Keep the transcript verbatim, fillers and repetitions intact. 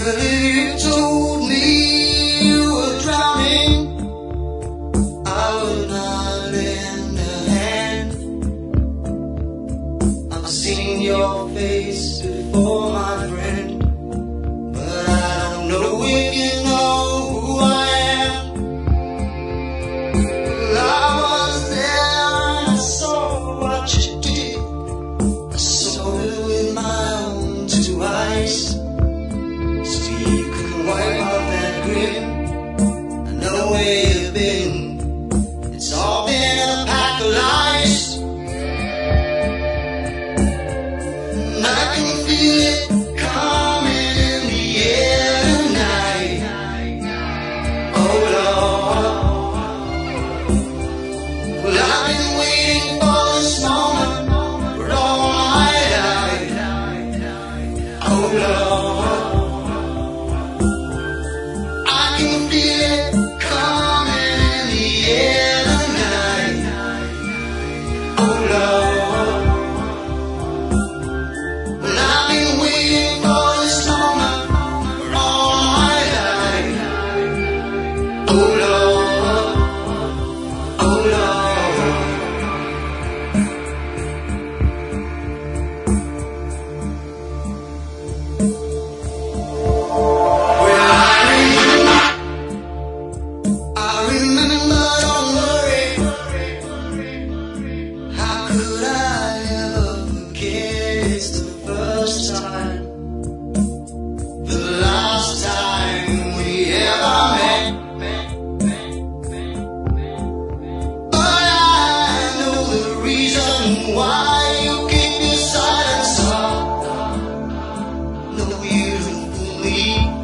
Your face before, my friend, but I don't know if you know who I am. Well, I was there and I saw what you did. I saw it with my own two eyes, so you couldn't wipe off that grin. I know where you've been. It's all been a pack of lies. I can feel it coming in the air tonight. Oh Lord, well I've been waiting for this moment for all my life. Oh Lord, I can feel it coming in the air tonight. Oh Lord. Why you keep your silence up? No, you don't believe.